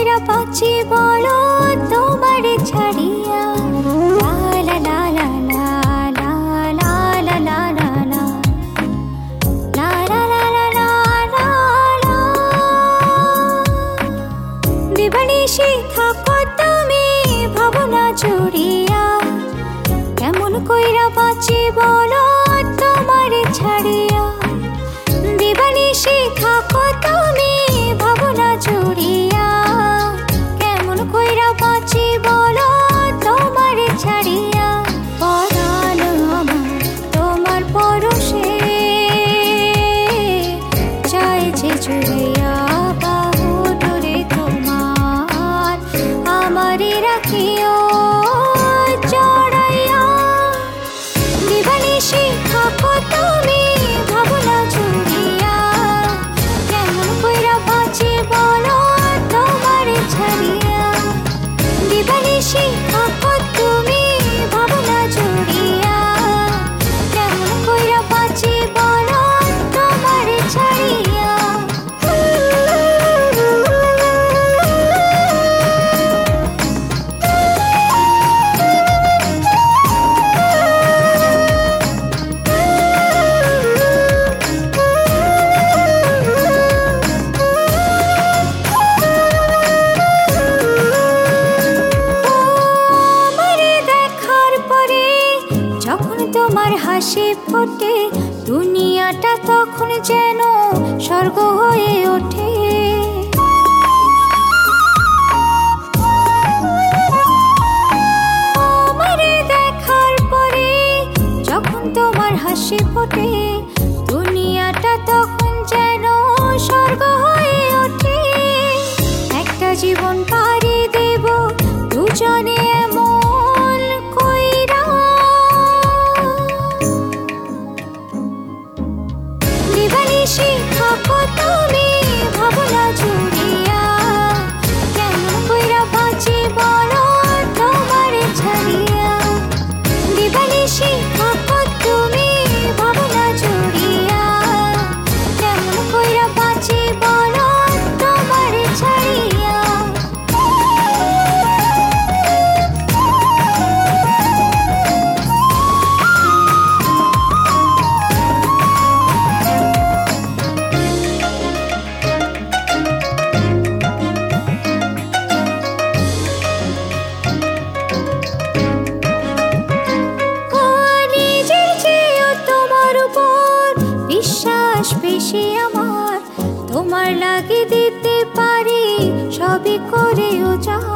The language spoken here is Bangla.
কইরা বাঁচি বলো তোমারে ছাড়িয়া। লা লা লা লা লা লা লা লা লা লা লা লা লা লা লা লা লা। দিবানিশি থাকো তুমি ভাবনা জুড়িয়া, কেমন কইরা বাঁচি বলো তোমারে ছাড়িয়া। দিবানিশি থাকো তুমি ভাবনা জুড়িয়া, কেমন কইরা বাঁচি বলো তোমারে ছাড়িয়া। পরাণ আমার তোমার পরশে চায় যে জুড়িয়া, বাহু ডোরে তোমার আমারে রাখিও জড়াইয়া। দিবানিশি থাকো তুমি ভাবনা জুড়িয়া, কেমন কইরা বাঁচি বলো তোমারে ছাড়িয়া। দিবানিশি থাকো তুমি ভাবনা জুড়িয়া, কেমন কইরা বাঁচি বলো তোমারে ছাড়িয়া। যখন তোমার হাসি ফোটে দুনিয়াটা তখন যেন স্বর্গ হয়ে ওঠে। আমারে দেখার পরে যখন তোমার হাসি ফোটে দুনিয়াটা তখন যেন স্বর্গ হয়ে ওঠে। একটা জীবন পাড়ি দেব দুজনে এমন কইরা। দিবানিশি থাকো তুমি ভাবনা জুড়িয়া, কেমন কইরা বাঁচি বলো তোমারে ছাড়িয়া। দিবানিশি থাকো তুমি ভাবনা জুড়িয়া, কেমন কইরা বাঁচি বলো তোমারে ছাড়িয়া। বিশ্বাস বেশি আমার, তোমার লাগি দিতে পারি সবই করেও যা।